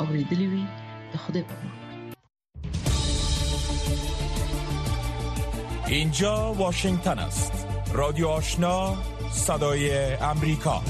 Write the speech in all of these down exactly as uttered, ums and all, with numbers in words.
اوریدلی وي د خدای په امان. اینجا واشنگتن است. رادیو آشنا، صدای امریکا.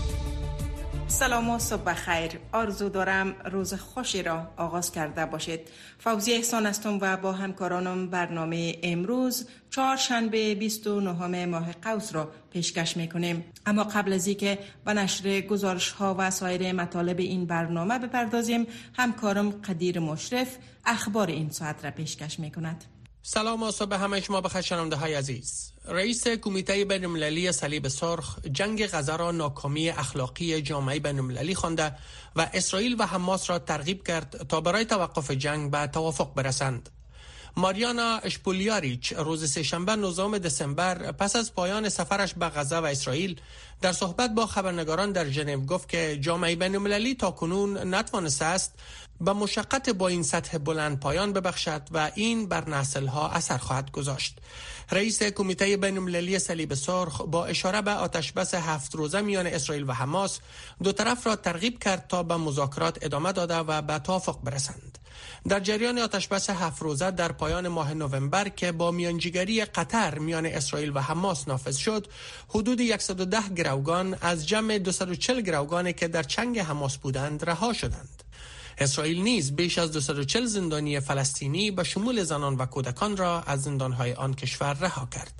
سلام و صبح خیر. آرزو دارم روز خوشی را آغاز کرده باشید. فوزی احسان هستم و با همکارانم برنامه امروز چهارشنبه بیست و نهم ماه قوس را پیشکش میکنیم. اما قبل از اینکه به نشر گزارش ها و سایر مطالب این برنامه بپردازیم، همکارم قدیر مشرف اخبار این ساعت را پیشکش میکند. سلام و صبح همه شما بخیر شنونده های عزیز. رئیس کمیته بین‌المللی صلیب سرخ جنگ غزه را ناکامی اخلاقی جامعه بین‌المللی خوانده و اسرائیل و حماس را ترغیب کرد تا برای توقف جنگ به توافق برسند. ماریانا اشپولیاریچ روز سه‌شنبه نوزدهم دسامبر پس از پایان سفرش به غزه و اسرائیل در صحبت با خبرنگاران در ژنو گفت که جامعه بین‌المللی تاکنون نتوانسته است به مشقت با این سطح بلند پایان ببخشد و این بر نسل‌ها اثر خواهد گذاشت. رئیس کمیته بین‌المللی صلیب سرخ با اشاره به آتشبس هفت روزه میان اسرائیل و حماس دو طرف را ترغیب کرد تا به مذاکرات ادامه داده و به توافق برسند. در جریان آتشبس هفت روزه در پایان ماه نوامبر که با میانجیگری قطر میان اسرائیل و حماس نافذ شد، حدود صد و ده گروگان از جمع دویست و چهل گروگانی که در چنگ حماس بودند رها شدند. اسرائیل نیز بیش از دویست و چهل زندانی فلسطینی به شمول زنان و کودکان را از زندانهای آن کشور رها کرد.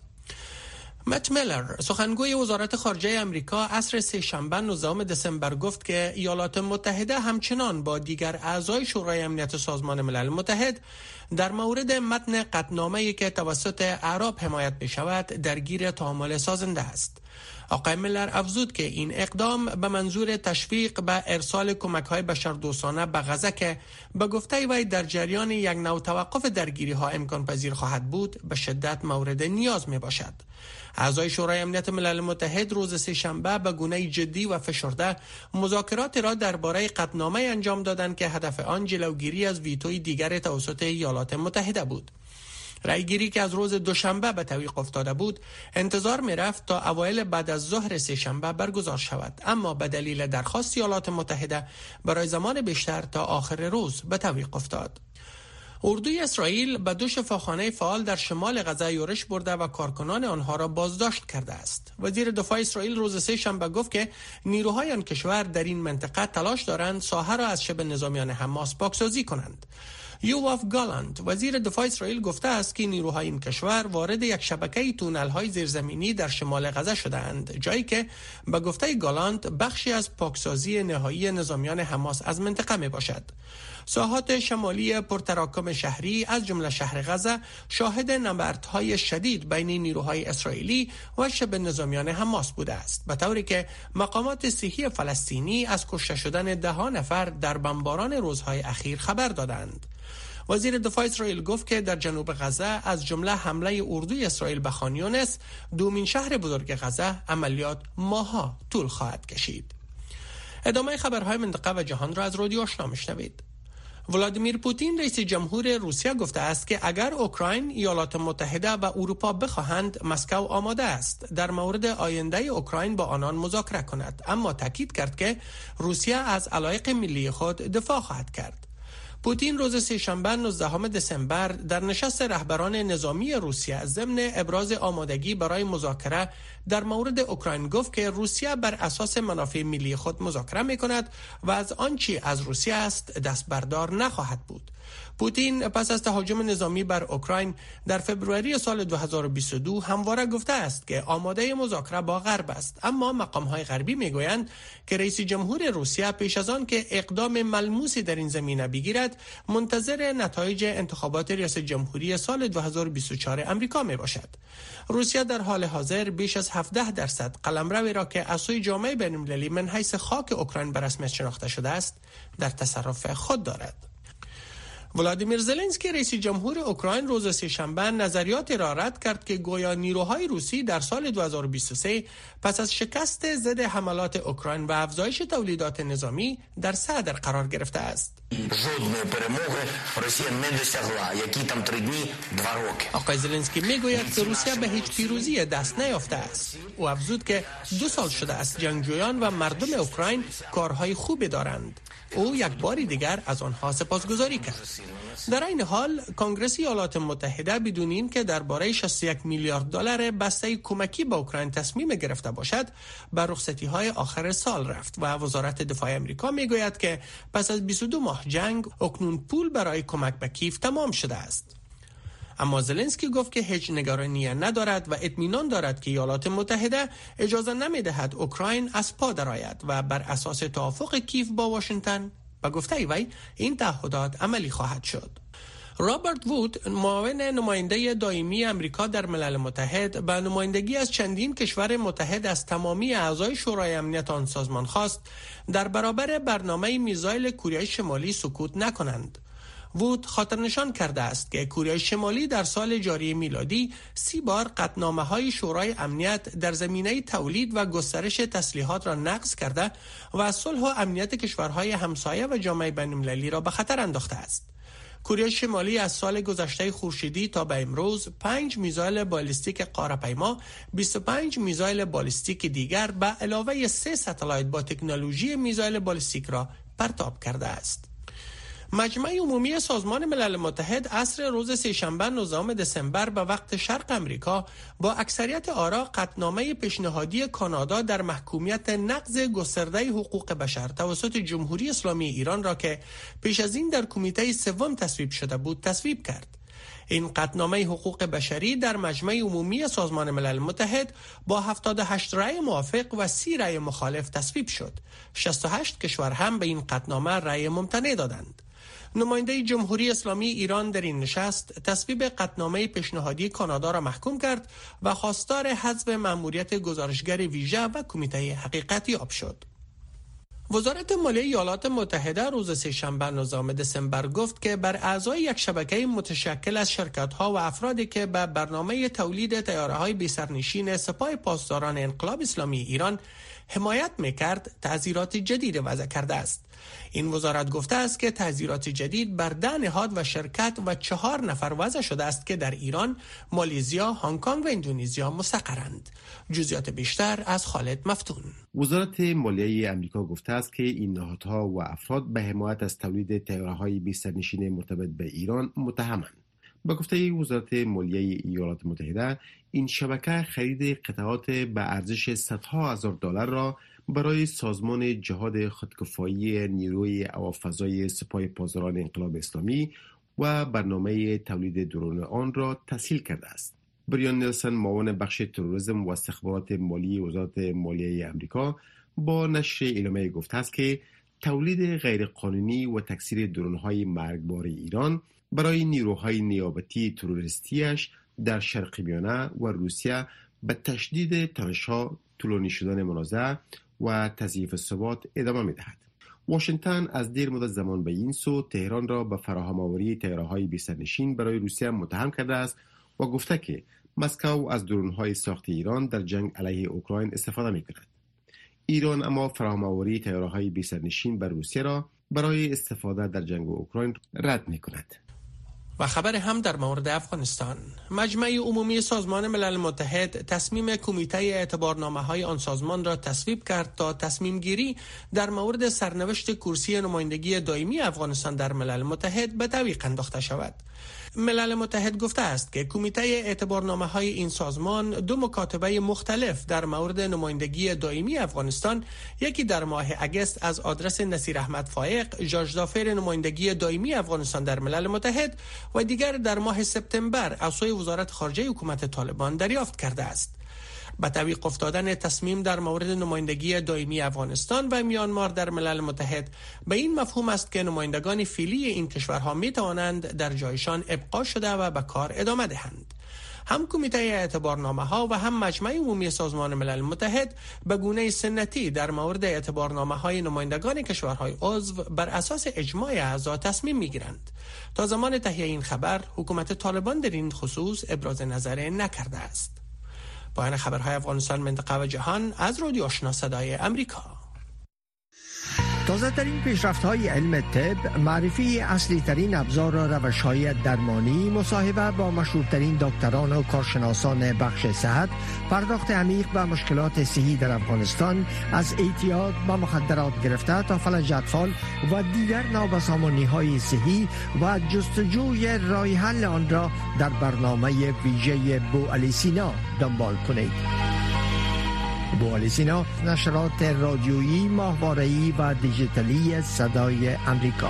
مت میلر سخنگوی وزارت خارجه آمریکا عصر سه‌شنبه نوزدهم دسامبر گفت که ایالات متحده همچنان با دیگر اعضای شورای امنیت سازمان ملل متحد در مورد متن قطعنامه‌ای که توسط اعراب حمایت می‌شود درگیر تعامل سازنده است. آقای میلر افزود که این اقدام به منظور تشویق به ارسال کمک‌های بشردوستانه به غزه که به گفته وی در جریان یک نوع توقف درگیری‌ها امکان پذیر خواهد بود به شدت مورد نیاز میباشد. اعضای شورای امنیت ملل متحد روز سه‌شنبه به گونه جدی و فشرده مذاکرات را درباره قطعنامه انجام دادند که هدف آن جلوگیری از ویتوی دیگر توسط ایالات متحده بود. رأیگیری که از روز دوشنبه به تعویق افتاده بود انتظار می رفت تا اوایل بعد از ظهر سه‌شنبه برگزار شود، اما به دلیل درخواست ایالات متحده برای زمان بیشتر تا آخر روز به تعویق افتاد. اردوی اسرائیل به دو شفاخانه فعال در شمال غزه یورش برده و کارکنان آنها را بازداشت کرده است. وزیر دفاع اسرائیل روز سه‌شنبه گفت که نیروهای آن کشور در این منطقه تلاش دارند ساحه را از شبه نظامیان حماس پاکسازی کنند. یوآف گالانت وزیر دفاع اسرائیل گفته است که نیروهای این کشور وارد یک شبکه تونل‌های زیرزمینی در شمال غزه شده‌اند، جایی که به گفته گالانت بخشی از پاکسازی نهایی نظامیان حماس از منطقه میباشد. ساحات شمالی پرتراکم شهری از جمله شهر غزه شاهد نبردهای شدید بین نیروهای اسرائیلی و شبه نظامیان حماس بوده است، به طوری که مقامات صحی فلسطینی از کشته شدن ده ها نفر در بمباران روزهای اخیر خبر دادند. وزیر دفاع اسرائیل گفت که در جنوب غزه از جمله حمله اردوی اسرائیل به خان یونس، دومین شهر بزرگ غزه، عملیات ماها طول خواهد کشید. ادامه خبرهای منطقه و جهان را از رادیو آشنا میشنوید. ولادیمیر پوتین رئیس جمهور روسیه گفته است که اگر اوکراین، ایالات متحده و اروپا بخواهند مسکو آماده است در مورد آینده اوکراین با آنان مذاکره کند، اما تاکید کرد که روسیه از علایق ملی خود دفاع خواهد کرد. پوتین روز سه‌شنبه نوزدهم دسامبر در نشست رهبران نظامی روسیه ضمن ابراز آمادگی برای مذاکره در مورد اوکراین گفت که روسیه بر اساس منافع ملی خود مذاکره می‌کند و از آنچه از روسیه است دست بردار نخواهد بود. پوتین پس از تهاجم نظامی بر اوکراین در فوریه سال دو هزار و بیست و دو همواره گفته است که آماده مذاکره با غرب است، اما مقام‌های غربی میگویند که رئیس جمهور روسیه پیش از آن که اقدام ملموسی در این زمینه بگیرد منتظر نتایج انتخابات ریاست جمهوری سال دو هزار و بیست و چهار امریکا می باشد. روسیه در حال حاضر بیش از هفده درصد قلمروی را که از سوی جامعه بین‌المللی من حیث خاک اوکراین به رسمیت شناخته شده است در تصرف خود دارد. ولادیمیر زلنسکی رئیس جمهور اوکراین روز سه‌شنبه نظریاتی را رد کرد که گویا نیروهای روسی در سال دو هزار و بیست و سه پس از شکست ضد حملات اوکراین و افزایش تولیدات نظامی در صدر قرار گرفته است. آقای زلنسکی میگوید که روسیه به هیچ پیروزی دست نیافته است. او افزود که دو سال شده است جنگجویان و مردم اوکراین کارهای خوبی دارند. او یک بار دیگر از آنها سپاسگزاری کرد. در این حال کنگره ایالات متحده بدون این که درباره شصت و یک میلیارد دلار بسته کمکی به اوکراین تصمیم گرفته باشد به رخصتی‌های آخر سال رفت و وزارت دفاع آمریکا میگوید که پس از بیست و دو ماه جنگ اکنون پول برای کمک به کیف تمام شده است. اما زلنسکی گفت که هیچ نگرانی ندارد و اطمینان دارد که ایالات متحده اجازه نمی‌دهد اوکراین از پا درآید و بر اساس توافق کیف با واشنگتن به گفته وی این تعهدات عملی خواهد شد. رابرت وود، معاون نماینده دائمی آمریکا در ملل متحد، به نمایندگی از چندین کشور متحد از تمامی اعضای شورای امنیت آن سازمان خواست در برابر برنامه میزایل کره شمالی سکوت نکنند. وود خاطر نشان کرده است که کره شمالی در سال جاری میلادی سی بار قطعنامه‌های شورای امنیت در زمینه تولید و گسترش تسلیحات را نقض کرده و از صلح و امنیت کشورهای همسایه و جامعه بین‌المللی را به خطر انداخته است. کره شمالی از سال گذشته خورشیدی تا به امروز پنج میزایل بالستیک قاره‌پیما، بیست و پنج میزایل بالستیک دیگر به علاوه سه ستلایت با تکنولوژی میزایل بالستیک را پرتاب کرده است. مجمع عمومی سازمان ملل متحد عصر روز سه‌شنبه نوزدهم دسامبر به وقت شرق امریکا با اکثریت آرا قطعنامه پیشنهادی کانادا در محکومیت نقض گسترده حقوق بشر توسط جمهوری اسلامی ایران را که پیش از این در کمیته سوم تصویب شده بود تصویب کرد. این قطعنامه حقوق بشری در مجمع عمومی سازمان ملل متحد با هفتاد و هشت رأی موافق و سی رأی مخالف تصویب شد. شصت و هشت کشور هم به این قطعنامه رأی ممتنع دادند. نماینده جمهوری اسلامی ایران در این نشست تصویب قطعنامه پیشنهادی کانادا را محکوم کرد و خواستار حذف مأموریت گزارشگر ویژه و کمیته حقیقت یاب شد. وزارت مالیه ایالات متحده روز سه‌شنبه نوزدهم دسامبر گفت که بر اعضای یک شبکه متشکل از شرکت‌ها و افرادی که به برنامه تولید طیاره‌های بی‌سرنشین سپاه پاسداران انقلاب اسلامی ایران حمایت می‌کرد تعزیرات جدید وضع کرده است. این وزارت گفته است که تعزیرات جدید بر ده نهاد و شرکت و چهار نفر وضع شده است که در ایران، مالزیا، هنگ کنگ و اندونزیا مستقرند. جزئیات بیشتر از خالد مفتون. وزارت مالیه آمریکا گفته است که این نهادها و افراد به حمایت از تولید طیاره‌های بی‌سرنشین مرتبط به ایران متهمند. با گفته وزارت مالیه ایالات متحده، این شبکه خرید قطعات به ارزش صدها هزار دلار را برای سازمان جهاد خودکفایی نیروی هوافضای سپاه پاسداران انقلاب اسلامی و برنامه تولید درون آن را تسهیل کرده است. بریان نیلسن، معاون بخش تروریسم و استخبارات مالی وزارت مالیه آمریکا، با نشر اعلامیه گفته است که تولید غیرقانونی و تکثیر درون‌های مرگبار ایران برای نیروهای نیابتی تروریستیش در شرق میانه و روسیه به تشدید تنش‌ها، طولانی شدن منازعه و تضعیف ثبات ادامه می‌دهد. واشنگتن از دیر مدت زمان به این سو تهران را به فراهم آوری طیاره‌های بی‌سرنشین برای روسیه متهم کرده است و گفته که مسکو از درون‌های ساخت ایران در جنگ علیه اوکراین استفاده می‌کند. ایران اما فراهم آوری طیاره‌های بی‌سرنشین بر روسیه را برای استفاده در جنگ اوکراین رد می‌کند. و خبر هم در مورد افغانستان. مجمع عمومی سازمان ملل متحد تصمیم کمیته اعتبارنامه‌های آن سازمان را تصویب کرد تا تصمیم گیری در مورد سرنوشت کرسی نمایندگی دائمی افغانستان در ملل متحد به تعویق انداخته شود. ملل متحد گفته است که کمیته اعتبارنامه‌های این سازمان دو مکاتبه مختلف در مورد نمایندگی دائمی افغانستان، یکی در ماه اگست از آدرس نصیر احمد فائق، ژاژ دافر نمایندگی دائمی افغانستان در ملل متحد و دیگر در ماه سپتامبر از سوی وزارت خارجه حکومت طالبان دریافت کرده است. با تعویق افتادن تصمیم در مورد نمایندگی دائمی افغانستان و میانمار در ملل متحد به این مفهوم است که نمایندگان فعلی این کشورها می توانند در جایشان ابقا شده و به کار ادامه دهند. هم کمیته اعتبارنامه ها و هم مجمع عمومی سازمان ملل متحد به گونه سنتی در مورد اعتبارنامه های نمایندگان کشورهای عضو بر اساس اجماع اعضا تصمیم می گیرند. تا زمان تهیه این خبر حکومت طالبان در این خصوص ابراز نظر نکرده است. پایان خبرهای افغانستان، منطقه و جهان از رادیو آشنا صدای امریکا. تازه ترین پیشرفت های علم طب، معرفی اصلی ترین ابزار و روش های درمانی، مصاحبه با مشهورترین دکتران و کارشناسان بخش صحت، پرداخت عمیق به مشکلات صحی در افغانستان، از اعتیاد به مخدرات گرفته تا فلج اطفال و دیگر نابسامانی های صحی و جستجوی راه حل آن را در برنامه ویژه بوعلی سینا دنبال کنید. بوعلی سینا، نشرات رادیویی، ماهواره‌ای و دیجیتالی صدای امریکا.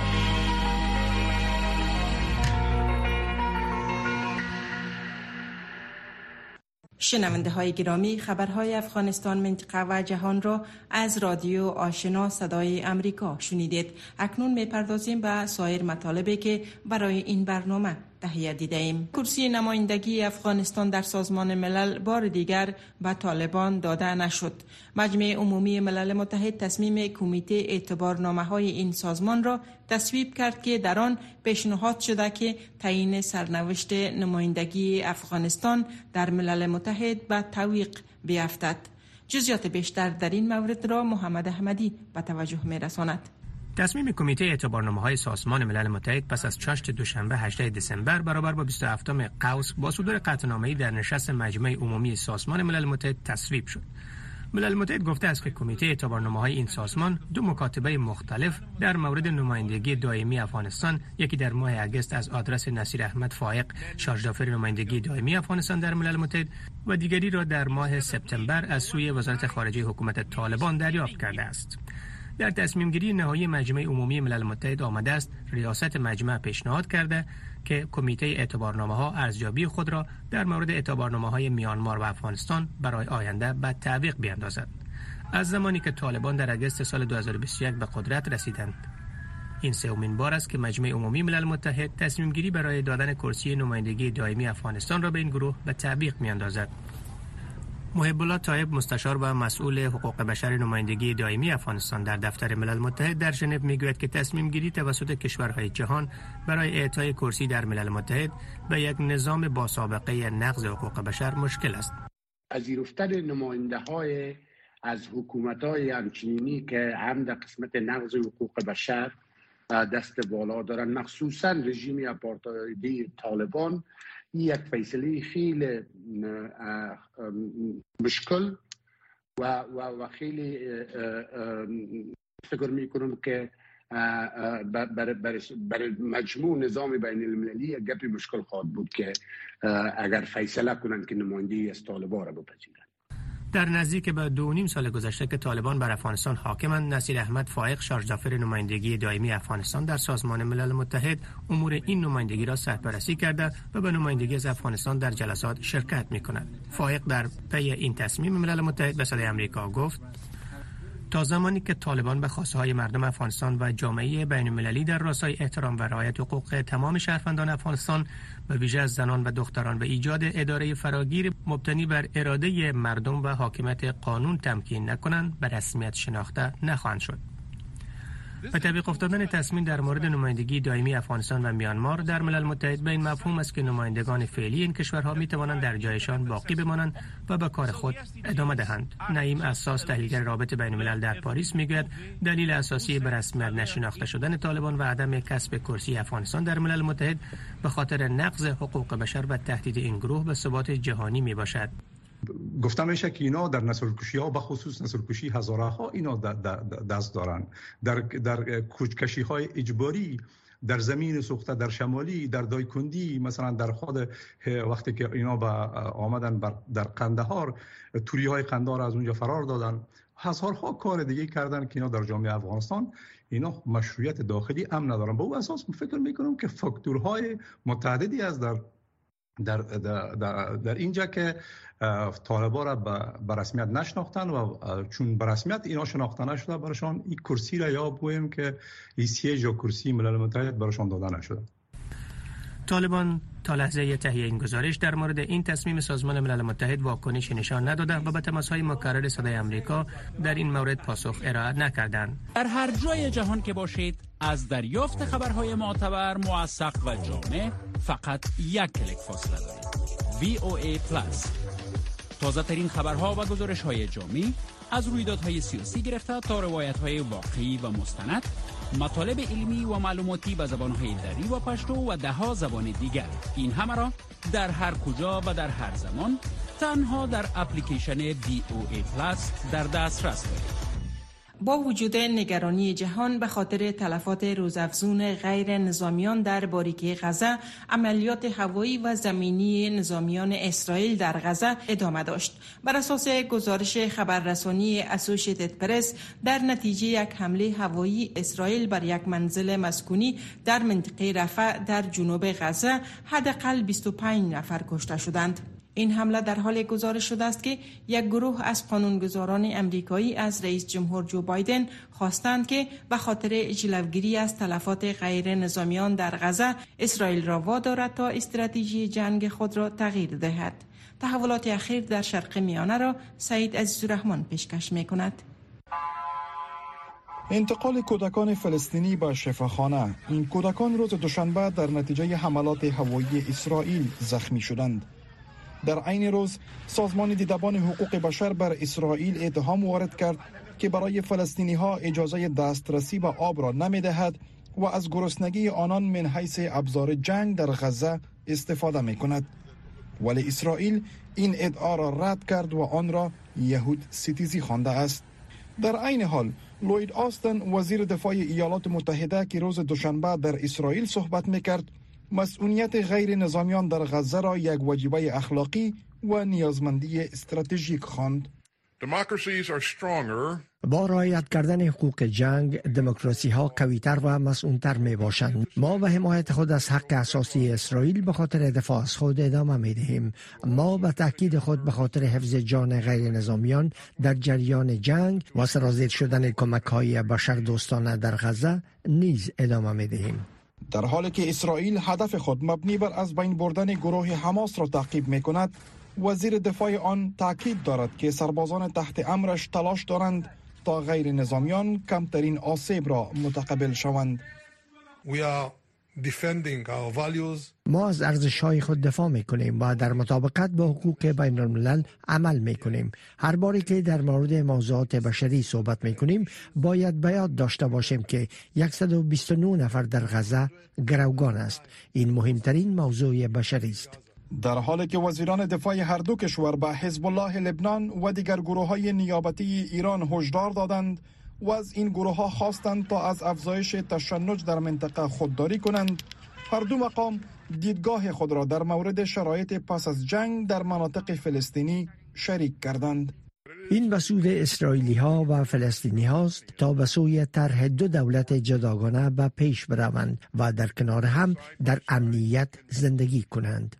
شنونده های گرامی، خبرهای افغانستان، منطقه و جهان را از رادیو آشنا صدای امریکا شنیدید. اکنون میپردازیم به سایر مطالبی که برای این برنامه تهیه دیده ایم. کرسی نمایندگی افغانستان در سازمان ملل بار دیگر به طالبان داده نشد. مجمع عمومی ملل متحد تصمیم کمیته اعتبارنامه های این سازمان را تصویب کرد که در آن پیشنهاد شده که تعیین سرنوشت نمایندگی افغانستان در ملل متحد به تعویق بیفتد. جزئیات بیشتر در این مورد را محمد احمدی به توجه می رساند. تصمیم کمیته اعتبارنامه‌های سازمان ملل متحد پس از چاشت دوشنبه هجدهم دسامبر برابر با بیست و هفتم قوس با صدور قطعنامه‌ای در نشست مجمع عمومی سازمان ملل متحد تصویب شد. ملل متحد گفته است که کمیته اعتبارنامه‌های این سازمان دو مکاتبه مختلف در مورد نمایندگی دائمی افغانستان، یکی در ماه اگست از آدرس نصیر احمد فائق، شارژدافر نمایندگی دائمی افغانستان در ملل متحد، و دیگری را در ماه سپتامبر از سوی وزارت خارجه حکومت طالبان دریافت کرده است. در تصمیم گیری نهایی مجمع عمومی ملل متحد آمده است ریاست مجمع پیشنهاد کرده که کمیته اعتبارنامه ها ارزیابی خود را در مورد اعتبارنامه های میانمار و افغانستان برای آینده به تعویق بیاندازد. از زمانی که طالبان در اگست سال دو هزار و بیست و یک به قدرت رسیدند، این سومین بار است که مجمع عمومی ملل متحد تصمیم گیری برای دادن کرسی نمایندگی دائمی افغانستان را به این گروه به تعویق میاندازد. محب الله طایب، مستشار و مسئول حقوق بشر نمایندگی دائمی افغانستان در دفتر ملل متحد در ژنو میگوید که تصمیم گیری توسط کشورهای جهان برای اعطای کرسی در ملل متحد به یک نظام با سابقه نقض حقوق بشر مشکل است. پذیرفتن نماینده های از حکومت های همچنینی که هم در قسمت نقض حقوق بشر دست بالا دارن، مخصوصا رژیم آپارتایدی طالبان، یک فیصله خیلی مشکل و و و خیلی فکر میکنم که برای برای مجموع نظام بین المللی یک گپی مشکل خواهد بود که اگر فیصله کنند که نمایندگی از طالبان را بپذیرند. در نزدیک به دو و نیم سال گذشته که طالبان بر افغانستان حاکمند، نصیر احمد فائق، شارژدافر نمایندگی دائمی افغانستان در سازمان ملل متحد، امور این نمایندگی را سرپرستی کرده و به نمایندگی از افغانستان در جلسات شرکت می‌کند. فائق در پی این تصمیم ملل متحد به صدای امریکا گفت: تا زمانی که طالبان به خواسته‌های مردم افغانستان و جامعه بین‌المللی در راستای احترام و رعایت حقوق تمام شهروندان افغانستان، به ویژه از زنان و دختران، و ایجاد اداره فراگیر مبتنی بر اراده مردم و حاکمیت قانون تمکین نکنند، به رسمیت شناخته نخواهند شد. به تطبیق افتادن تصمیم در مورد نمایندگی دائمی افغانستان و میانمار در ملل متحد به این مفهوم است که نمایندگان فعلی این کشورها می توانند در جایشان باقی بمانند و به کار خود ادامه دهند. نعیم اساس، تحلیلگر رابط بین الملل در پاریس، میگوید دلیل اساسی به رسمیت نشناخته شدن طالبان و عدم کسب کرسی افغانستان در ملل متحد به خاطر نقض حقوق بشر و تهدید این گروه به ثبات جهانی می باشد. گفته میشه که اینا در نسل‌کشی ها، به خصوص نسل‌کشی هزاره ها، اینا دست دارن. در در کوچکشی های اجباری در زمین سوخته، در شمالی، در دایکندی، مثلا در خود وقتی که اینا به آمدن در قندهار، توری های قندهار از اونجا فرار دادن، هزارها کار دیگه کردن که اینا در جامعه افغانستان اینا مشروعیت داخلی امن ندارن. به اون اساس فکر میکنم که فاکتورهای متعددی از در در در, در, در اینجا که طالبان را به رسمیت نشناختن و چون به رسمیت اینا شناخته نشده، براشان این کرسی را یا بویم که این سیج یا کرسی ملل متحد براشان داده نشده. طالبان تا لحظه تهیه این گزارش در مورد این تصمیم سازمان ملل متحد واکنشی نشان نداده و به تماس‌های مکرر صدای آمریکا در این مورد پاسخ ارائه نکردند. در هر جای جهان که باشید از دریافت خبرهای معتبر، موثق و جامع فقط یک کلیک فاصله دارید. وی او ای پلاس، تازه ترین خبرها و گزارش‌های جامع از رویدادهای سیاسی گرفته تا روایت‌های واقعی و مستند، مطالب علمی و معلوماتی به زبان‌های دری و پشتو و ده‌ها زبان دیگر. این همه را در هر کجا و در هر زمان تنها در اپلیکیشن وی او ای پلاس در دسترس دارید. با وجود نگرانی جهان به خاطر تلفات روزافزون غیر نظامیان در باریکه غزه، عملیات هوایی و زمینی نظامیان اسرائیل در غزه ادامه داشت. بر اساس گزارش خبررسانی اسوشیتد پرس، در نتیجه یک حمله هوایی اسرائیل بر یک منزل مسکونی در منطقه رفح در جنوب غزه، حداقل بیست و پنج نفر کشته شدند. این حمله در حال گزارش شده است که یک گروه از قانونگذاران امریکایی از رئیس جمهور جو بایدن خواستند که به خاطر جلوگیری از تلفات غیر نظامیان در غزه، اسرائیل را وادارد تا استراتژی جنگ خود را تغییر دهد. تحولات اخیر در شرق میانه را سعید عزیزالرحمن پیشکش می‌کند. انتقال کودکان فلسطینی به شفاخانه. این کودکان روز دوشنبه در نتیجه حملات هوایی اسرائیل زخمی شدند. در عین روز سازمان دیدبان حقوق بشر بر اسرائیل اتهام وارد کرد که برای فلسطینی ها اجازه دسترسی به آب را نمی دهد و از گرسنگی آنان من حیث ابزار جنگ در غزه استفاده می کند. ولی اسرائیل این ادعا را رد کرد و آن را یهود ستیزی خوانده است. در عین حال لوید آستن، وزیر دفاع ایالات متحده که روز دوشنبه در اسرائیل صحبت می کرد، مسئولیت غیر نظامیان در غزه را یک وجیبه اخلاقی و نیازمندی استراتژیک خواند. با رعایت کردن حقوق جنگ، دموکراسی ها قوی‌تر و مسئول‌تر می باشند. ما به حمایت خود از حق اساسی اسرائیل به خاطر دفاع از خود ادامه می دهیم. ما به تاکید خود به خاطر حفظ جان غیر نظامیان در جریان جنگ و سرازیر شدن کمک های بشر دوستانه در غزه نیز ادامه می دهیم. در حالی که اسرائیل هدف خود مبنی بر از بین بردن گروه حماس را تعقیب می کند، وزیر دفاع آن تاکید دارد که سربازان تحت امرش تلاش دارند تا غیر نظامیان کمترین آسیب را متقبل شوند. ما از ارزش‌های خود دفاع می‌کنیم و در مطابقت با حقوق بین الملل عمل می‌کنیم. هر باری که در مورد موضوعات بشری صحبت می‌کنیم، باید به یاد داشته باشیم که صد و بیست و نه نفر در غزه گروگان است. این مهمترین موضوع بشری است. در حالی که وزیران دفاع هر دو کشور به حزب الله لبنان و دیگر گروه‌های نیابتی ایران هشدار دادند و از این گروه‌ها خواستند تا از افزایش تشنج در منطقه خودداری کنند، هر دو مقام دیدگاه خود را در مورد شرایط پس از جنگ در مناطق فلسطینی شریک کردند. این به سود اسرائیلی ها و فلسطینی هاست تا به سوی طرح دو دولت جداگانه به پیش بروند و در کنار هم در امنیت زندگی کنند.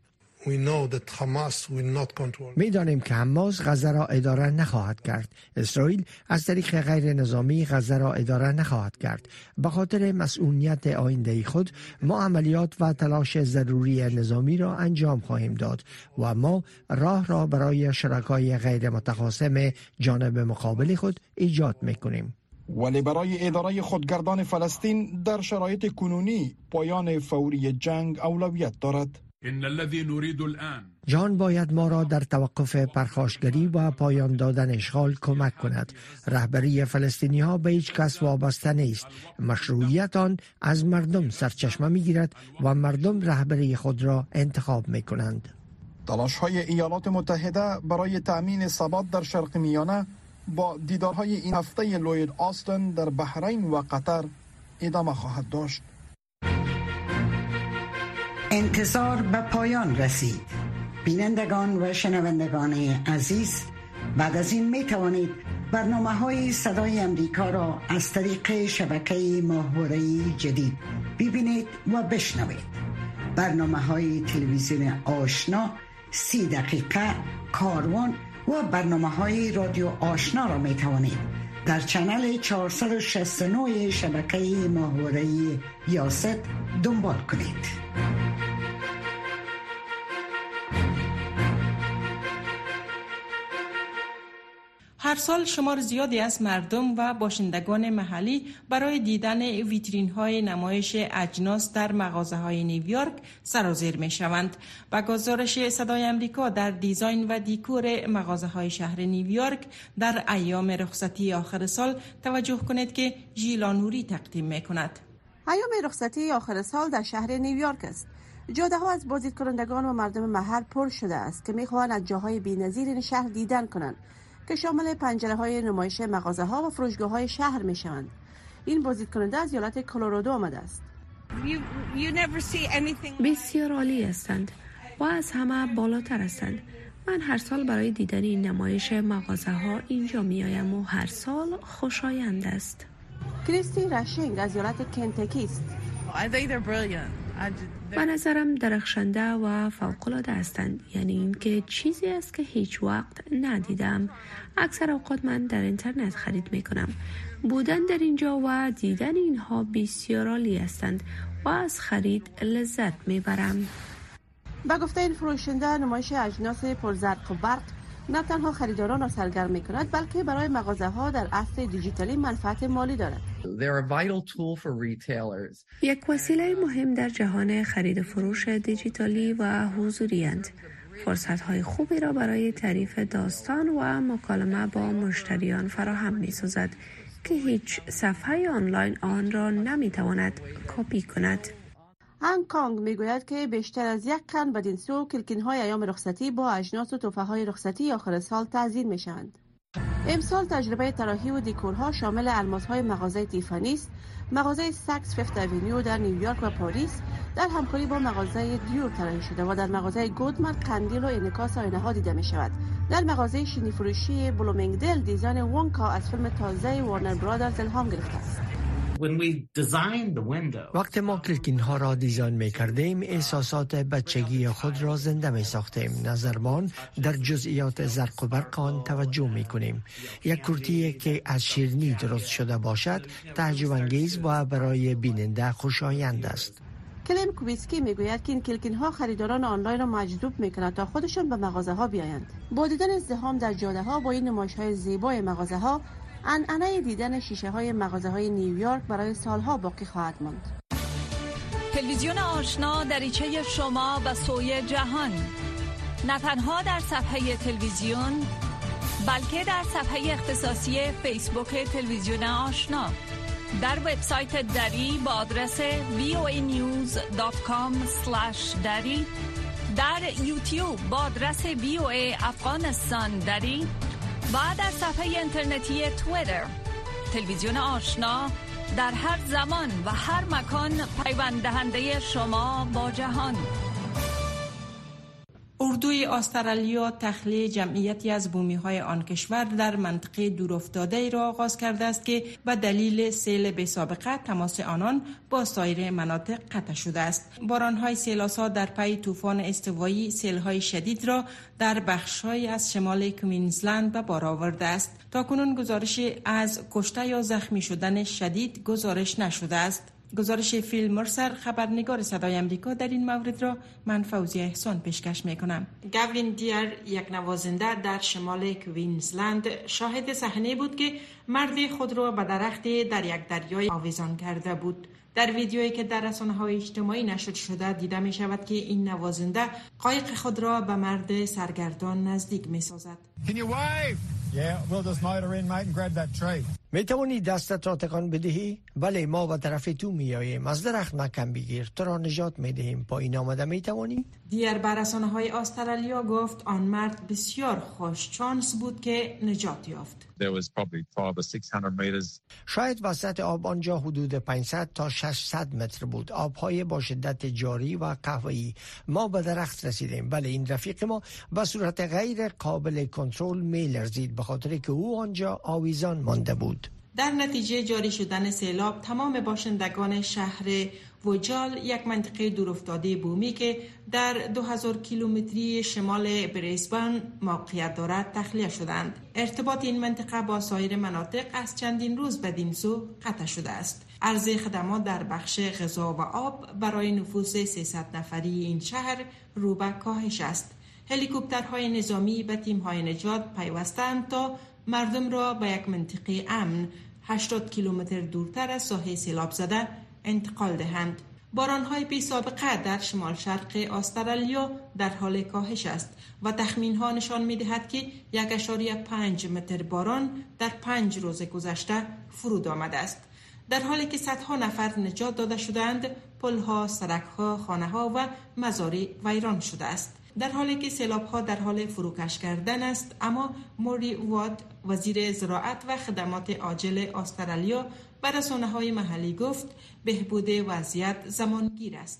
می دانیم که حماس غزه را اداره نخواهد کرد. اسرائیل از طریق غیر نظامی غزه را اداره نخواهد کرد. به خاطر مسئولیت آینده خود ما عملیات و تلاش ضروری نظامی را انجام خواهیم داد و ما راه را برای شرکای غیر متخاصم جانب مقابل خود ایجاد می کنیم. ولی برای اداره خودگردان فلسطین در شرایط کنونی پایان فوری جنگ اولویت دارد. جهان باید ما را در توقف پرخاشگری و پایان دادن اشغال کمک کند. رهبری فلسطینی ها به هیچ کس وابسته نیست. مشروعیت آن از مردم سرچشمه می گیرد و مردم رهبری خود را انتخاب می کنند. تلاش های ایالات متحده برای تأمین ثبات در شرق میانه با دیدارهای این هفته لوید آستن در بحرین و قطر ادامه خواهد داشت. انتظار به پایان رسید. بینندگان و شنوندگان عزیز، بعد از این می توانید برنامه های صدای امریکا را از طریق شبکه ماهواره‌ای جدید ببینید و بشنوید. برنامه های تلویزیون آشنا، سی دقیقه، کاروان و برنامه های رادیو آشنا را می توانید در چنل چهارصد و شصت و نه شبکه ماهواره‌ای یاست دنبال کنید. سال شمار زیادی از مردم و باشندگان محلی برای دیدن ویترین‌های نمایش اجناس در مغازه‌های نیویورک سرازیر می‌شوند. با گزارش صدای آمریکا در دیزاین و دیکور مغازه‌های شهر نیویورک در ایام رخصتی آخر سال توجه کنید که ژیلا نوری تقدیم می‌کند. ایام رخصتی آخر سال در شهر نیویورک است. جاده ها از بازدید کنندگان و مردم محل پر شده است که می‌خواهند از جاهای بی‌نظیر این شهر دیدن کنند که شامل پنجره‌های نمایش مغازه‌ها و فروشگاه‌های شهر می‌شوند. این بازدید کننده از ایالت کلرادو آمده است. بسیار عالی هستند و از همه بالاتر هستند. من هر سال برای دیدن این نمایش مغازه‌ها اینجا می‌آیم و هر سال خوشایند است. کریستی راشینگ از ایالت کنتکی است. به نظرم درخشنده و فوق‌العاده هستند. یعنی اینکه چیزی است که هیچ وقت ندیدم. اکثر اوقات من در اینترنت خرید میکنم. بودن در اینجا و دیدن اینها بسیار عالی هستند و از خرید لذت میبرم. با گفته این فروشنده، نمایش اجناس پرزرق و برق نه تنها خریداران را سرگرم می کند بلکه برای مغازه ها در عصر دیجیتالی منفعت مالی دارد. یک وسیله مهم در جهان خرید و فروش دیجیتالی و حضوری اند. فرصت های خوبی را برای تعریف داستان و مکالمه با مشتریان فراهم می سازد که هیچ صفحه آنلاین آن را نمی تواند کپی کند. هنگ کانگ میگوید که بیشتر از یک قرن بدین سو کلکین های ایام رخصتی با اجناس و تحفه های رخصتی آخر سال تزیین می شوند. امسال تجربه طراحی و دیکورها شامل الماس های مغازه تیفانی است. مغازه ساکس فیفت اوینیو در نیویورک و پاریس در همکاری با مغازه دیور طراحی شده و در مغازه گودمن قندیل و انعکاس آینه ها دیده می شود. در مغازه شینی فروشی بلومینگدل دیزاین وونکا از فیلم تازه وارنر برادرز الهام گرفته است. وقتی ما کلکین ها را دیزاین می کردیم، احساسات بچگی خود را زنده می ساختیم. نظرمان در جزئیات زرق و برق آن توجه می کنیم. یک کرتی که از شیرینی درست شده باشد تعجب انگیز و برای بیننده خوشایند است. کلیم کوبیسکی میگوید که این کلکین ها خریداران آنلاین را مجذوب میکند تا خودشان به مغازه ها بیایند. با دیدن ازدحام در جاده ها با این نمایش های زیبای مغازه ها، عنعنه دیدن شیشه های مغازه های نیویورک برای سالها باقی خواهد ماند. تلویزیون آشنا دریچه شما به سوی جهان، نه تنها در صفحه تلویزیون بلکه در صفحه اختصاصی فیسبوک تلویزیون آشنا، در وبسایت دری با آدرس وی او ای نیوز دات کام اسلش دری، در یوتیوب با آدرس وی او ای افغانستان دری و در صفحه اینترنتی توییتر. تلویزیون آشنا در هر زمان و هر مکان پیوند دهنده شما با جهان. اردوی استرالیا تخلیه جمعیتی از بومی‌های آن کشور در منطقه دورافتاده را آغاز کرده است که به دلیل سیل بی سابقه تماس آنان با سایر مناطق قطع شده است. باران‌های سیل‌آسا در پی طوفان استوایی سیل‌های شدید را در بخش‌های از شمال کوینزلند به بار آورده است. تاکنون گزارشی از کشته یا زخمی شدن شدید گزارش نشده است. گزارش فیل مرسر، خبرنگار صدای آمریکا، در این مورد را من فوزیه احسان پیشکش میکنم. گاولین دیر، یک نوازنده در شمال کوینزلند، شاهد صحنه بود که مردی خود را به درختی در یک دریای آویزان کرده بود. در ویدیویی که در رسانه‌های اجتماعی نشر شده دیده می شود که این نوازنده قایق خود را به مرد سرگردان نزدیک می سازد. می توانی دستت را تکان بدهی؟ بله، ما به طرف تو می آییم. از درخت مکم بگیر، تو را نجات می دهیم. پایین آمده می توانی؟ دیگر بر رسانه‌های استرالیا گفت آن مرد بسیار خوش شانس بود که نجات یافت. شاید وسط آب آنجا حدود پانصد تا ششصد متر بود. آبهای با شدت جاری و قهوه‌ای. ما به درخت رسیدیم. بله، این رفیق ما به صورت غیر قابل کنترل می لرزید به خاطر که او آنجا آویزان مانده بود. در نتیجه جاری شدن سیلاب تمام باشندگان شهر وجال، یک منطقه دورافتاده بومی که در دو هزار کیلومتری شمال بریسبن موقعیت دارد، تخلیه شدند. ارتباط این منطقه با سایر مناطق از چندین روز بدین سو قطع شده است. عرضه خدمات در بخش غذا و آب برای نفوس سیصد نفری این شهر رو به کاهش است. هلیکوپترهای نظامی به تیم‌های نجات پیوستند تا مردم را به یک منطقه امن هشتاد کیلومتر دورتر از ساحه سیلاب زده انتقال دهند. باران‌های بی سابقه در شمال شرق استرالیا در حال کاهش است و تخمین‌ها نشان می‌دهد که یک ممیز پنج متر باران در پنج روز گذشته فرود آمده است. در حالی که صدها نفر نجات داده شدند، پل‌ها، سرک‌ها، خانه‌ها و مزارع ویران شده است. در حالی که سیلاب‌ها در حال فروکش کردن است، اما موری واد، وزیر زراعت و خدمات عاجل استرالیا، به رسانه‌های محلی گفت بهبود وضعیت زمانگیر است.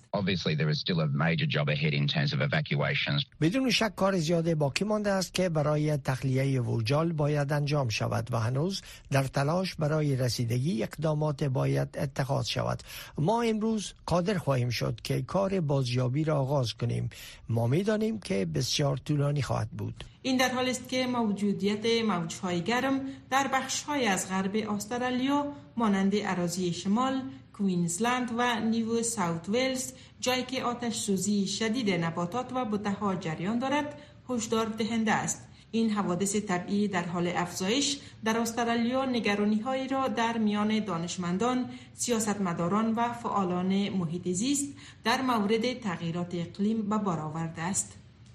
بدون شک کار زیاده باقی مانده است که برای تخلیه وجال باید انجام شود و هنوز در تلاش برای رسیدگی اقدامات باید اتخاذ شود. ما امروز قادر خواهیم شد که کار بازیابی را آغاز کنیم. ما می‌دانیم که بسیار طولانی خواهد بود. این در حالی است که موجودیت موج‌های گرم در بخش‌های از غرب استرالیا مانند اراضی شمال، کوینزلند و نیو ساوت ولز، جایی که آتش سوزی شدید نباتات و بوته‌ها جریان دارد، هشدار دهنده است. این حوادث طبیعی در حال افزایش در استرالیا نگرانی‌هایی را در میان دانشمندان، سیاستمداران و فعالان محیط زیست در مورد تغییرات اقلیم به بار آورده است.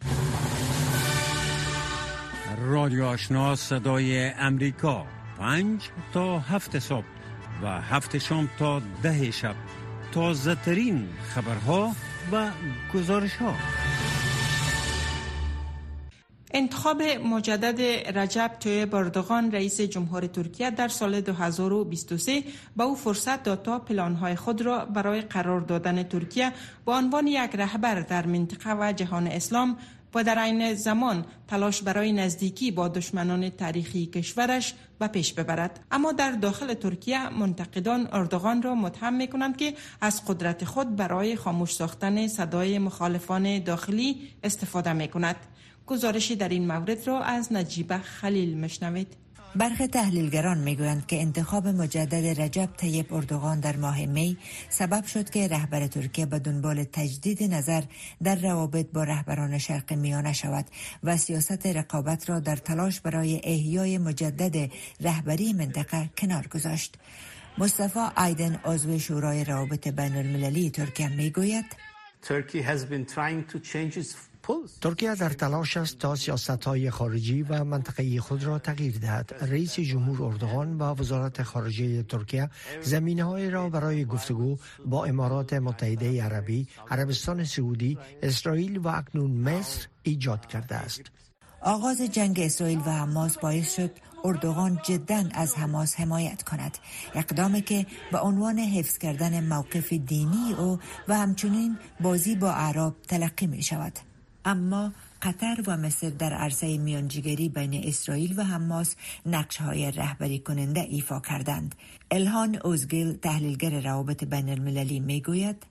رادیو آشنا صدای امریکا، پنج تا هفت صبح و هفت شام تا ده شب، تازه ترین خبرها و گزارش ها. انتخاب مجدد رجب طیب اردوغان رئیس جمهور ترکیه در سال دو هزار و بیست و سه به او فرصت داد تا پلان‌های خود را برای قرار دادن ترکیه به عنوان یک رهبر در منطقه و جهان اسلام و در عین زمان تلاش برای نزدیکی با دشمنان تاریخی کشورش به پیش ببرد. اما در داخل ترکیه منتقدان اردوغان را متهم می‌کنند که از قدرت خود برای خاموش ساختن صدای مخالفان داخلی استفاده می‌کند. گزارشی در این مورد را از نجیبه خلیل میشنوید. برخی تحلیلگران میگویند که انتخاب مجدد رجب طیب اردوغان در ماه می سبب شد که رهبر ترکیه به دنبال تجدید نظر در روابط با رهبران شرق میانه شود و سیاست رقابت را در تلاش برای احیای مجدد رهبری منطقه کنار گذاشت. مصطفی ایدن عضو شورای روابط بین المللی ترکیه میگوید ترکیه در تلاش است تا سیاست‌های خارجی و منطقه‌ای خود را تغییر دهد. رئیس جمهور اردوغان و وزارت خارجه ترکیه زمینه‌های را برای گفتگو با امارات متحده عربی، عربستان سعودی، اسرائیل و اکنون مصر ایجاد کرده است. آغاز جنگ اسرائیل و حماس باعث شد اردوغان جداً از حماس حمایت کند، اقدامی که به عنوان حفظ کردن موقف دینی او و همچنین بازی با اعراب تلقی می شود. اما قطر و مصر در عرصه میانجیگری بین اسرائیل و حماس نقش‌های رهبری کننده ایفا کردند. الهان اوزگیل تحلیلگر روابط بین المللی میگوید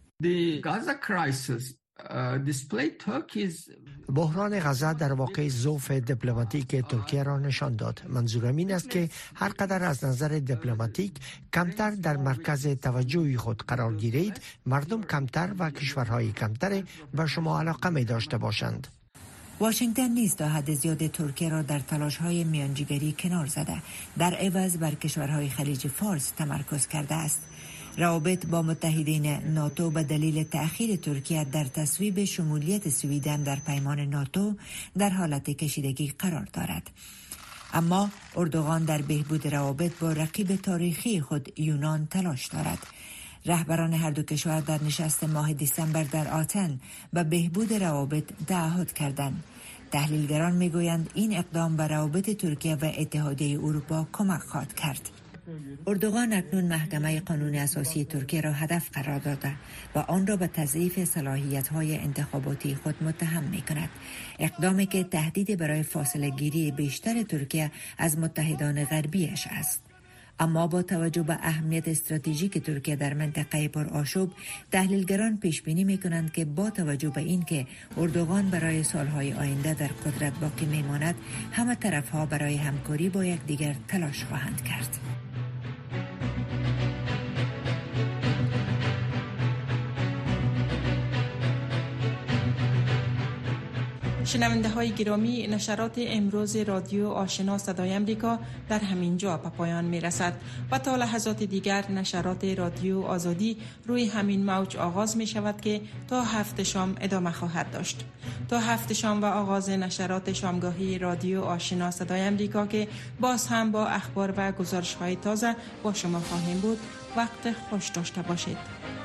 بحران غزه در واقع ضعف دیپلماتیک ترکیه را نشان داد. منظورم این است که هر قدر از نظر دیپلماتیک کمتر در مرکز توجه خود قرار گیرید، مردم کمتر و کشورهای کمتر به شما علاقه می داشته باشند. واشنگتن نیز تا حد زیاد ترکیه را در تلاش‌های میانجیگری کنار زده، در عوض بر کشورهای خلیج فارس تمرکز کرده است. روابط با متحدین ناتو به دلیل تأخیر ترکیه در تصویب شمولیت سویدن در پیمان ناتو در حالت کشیدگی قرار دارد. اما اردوغان در بهبود روابط با رقیب تاریخی خود یونان تلاش دارد. رهبران هر دو کشور در نشست ماه دسامبر در آتن به بهبود روابط تعهد کردند. تحلیلگران میگویند این اقدام به روابط ترکیه و اتحادیه اروپا کمک خواهد کرد. اردوغان اکنون محکمه قانون اساسی ترکیه را هدف قرار داده و آن را به تضعیف صلاحیت‌های انتخاباتی خود متهم می‌کند، اقدامی که تهدید برای فاصله گیری بیشتر ترکیه از متحدان غربیش است. اما با توجه به اهمیت استراتژیک ترکیه در منطقه پرآشوب، تحلیلگران پیش بینی می‌کنند که با توجه به اینکه اردوغان برای سالهای آینده در قدرت باقی می‌ماند، همه طرف‌ها برای همکاری با یکدیگر تلاش خواهند کرد. شنونده های گرامی، نشرات امروز رادیو آشنا صدای امریکا در همین جا به پایان می رسد و تا لحظات دیگر نشرات رادیو آزادی روی همین موج آغاز می شود که تا هفت شام ادامه خواهد داشت. تا هفت شام و آغاز نشرات شامگاهی رادیو آشنا صدای امریکا که باز هم با اخبار و گزارش های تازه با شما خواهیم بود. وقت خوش داشته باشید.